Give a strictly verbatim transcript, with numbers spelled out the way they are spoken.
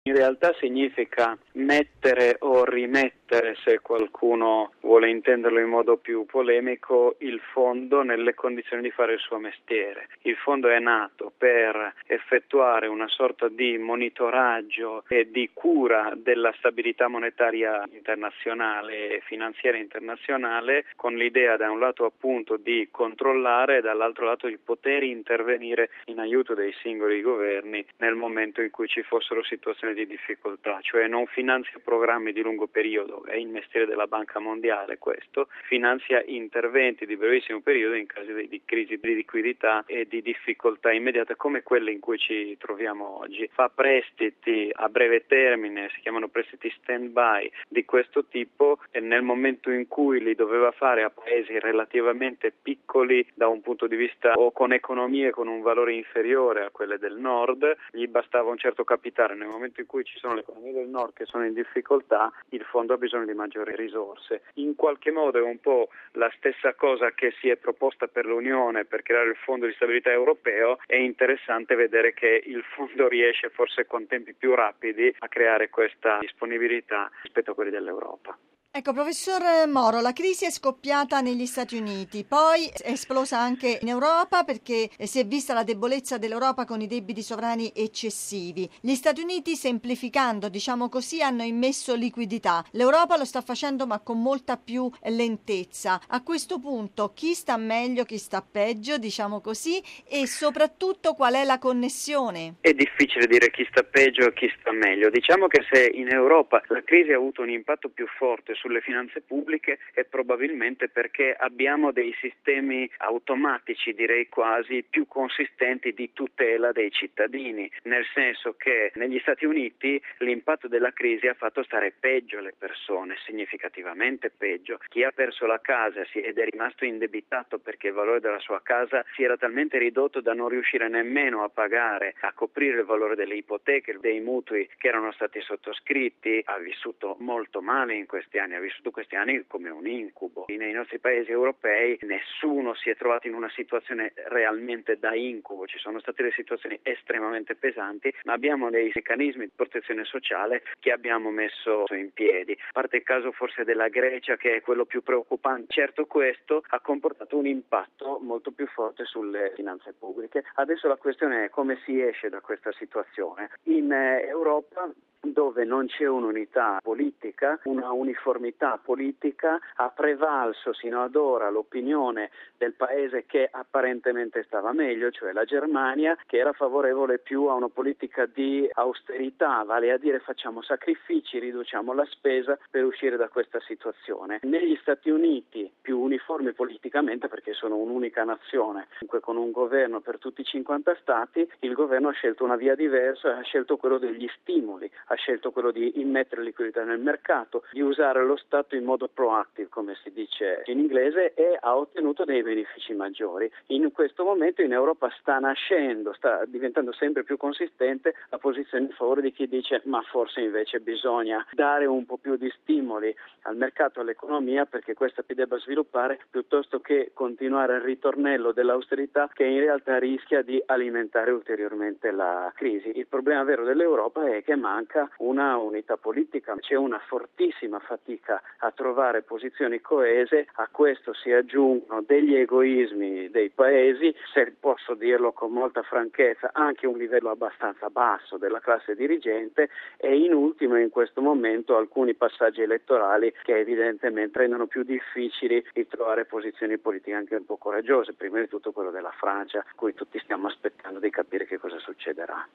In realtà significa mettere o rimettere, se qualcuno vuole intenderlo in modo più polemico, il fondo nelle condizioni di fare il suo mestiere. Il fondo è nato per effettuare una sorta di monitoraggio e di cura della stabilità monetaria internazionale e finanziaria internazionale, con l'idea da un lato appunto di controllare e dall'altro lato di poter intervenire in aiuto dei singoli governi nel momento in cui ci fossero situazioni di difficoltà, cioè non finanzia programmi di lungo periodo, è il mestiere della Banca Mondiale questo, finanzia interventi di brevissimo periodo in caso di, di crisi di liquidità e di difficoltà immediate come quelle in cui ci troviamo oggi. Fa prestiti a breve termine, si chiamano prestiti stand-by di questo tipo, e nel momento in cui li doveva fare a paesi relativamente piccoli da un punto di vista o con economie con un valore inferiore a quelle del nord, gli bastava un certo capitale. Nel momento in cui ci sono le economie del nord che sono in difficoltà, il fondo ha bisogno di maggiori risorse. In qualche modo è un po' la stessa cosa che si è proposta per l'Unione per creare il fondo di stabilità europeo. È interessante vedere che il fondo riesce forse con tempi più rapidi a creare questa disponibilità rispetto a quelli dell'Europa. Ecco, professor Moro, la crisi è scoppiata negli Stati Uniti, poi è esplosa anche in Europa perché si è vista la debolezza dell'Europa con i debiti sovrani eccessivi. Gli Stati Uniti, semplificando, diciamo così, hanno immesso liquidità. L'Europa lo sta facendo ma con molta più lentezza. A questo punto chi sta meglio, chi sta peggio, diciamo così, e soprattutto qual è la connessione? È difficile dire chi sta peggio e chi sta meglio. Diciamo che se in Europa la crisi ha avuto un impatto più forte sulle finanze pubbliche è probabilmente perché abbiamo dei sistemi automatici, direi quasi, più consistenti di tutela dei cittadini, nel senso che negli Stati Uniti l'impatto della crisi ha fatto stare peggio le persone, significativamente peggio. Chi ha perso la casa ed è rimasto indebitato perché il valore della sua casa si era talmente ridotto da non riuscire nemmeno a pagare, a coprire il valore delle ipoteche, dei mutui che erano stati sottoscritti, ha vissuto molto male in questi anni. Ha vissuto questi anni come un incubo. Nei nostri paesi europei nessuno si è trovato in una situazione realmente da incubo, ci sono state delle situazioni estremamente pesanti, ma abbiamo dei meccanismi di protezione sociale che abbiamo messo in piedi. A parte il caso forse della Grecia, che è quello più preoccupante, certo questo ha comportato un impatto molto più forte sulle finanze pubbliche. Adesso la questione è come si esce da questa situazione. In Europa, dove non c'è un'unità politica, una uniformità politica, ha prevalso sino ad ora l'opinione del paese che apparentemente stava meglio, cioè la Germania, che era favorevole più a una politica di austerità, vale a dire facciamo sacrifici, riduciamo la spesa per uscire da questa situazione. Negli Stati Uniti, più uniformi politicamente perché sono un'unica nazione, comunque con un governo per tutti i cinquanta stati, il governo ha scelto una via diversa, ha scelto quello degli stimoli, ha scelto quello di immettere liquidità nel mercato, di usare lo Stato in modo proactive, come si dice in inglese, e ha ottenuto dei benefici maggiori. In questo momento in Europa sta nascendo, sta diventando sempre più consistente la posizione in favore di chi dice ma forse invece bisogna dare un po' più di stimoli al mercato e all'economia perché questa si debba sviluppare piuttosto che continuare il ritornello dell'austerità che in realtà rischia di alimentare ulteriormente la crisi. Il problema vero dell'Europa è che manca una unità politica, c'è una fortissima fatica a trovare posizioni coese, a questo si aggiungono degli egoismi dei paesi, se posso dirlo con molta franchezza anche un livello abbastanza basso della classe dirigente e in ultimo in questo momento alcuni passaggi elettorali che evidentemente rendono più difficili di trovare posizioni politiche anche un po' coraggiose, prima di tutto quello della Francia, cui tutti stiamo aspettando di capire che cosa succederà.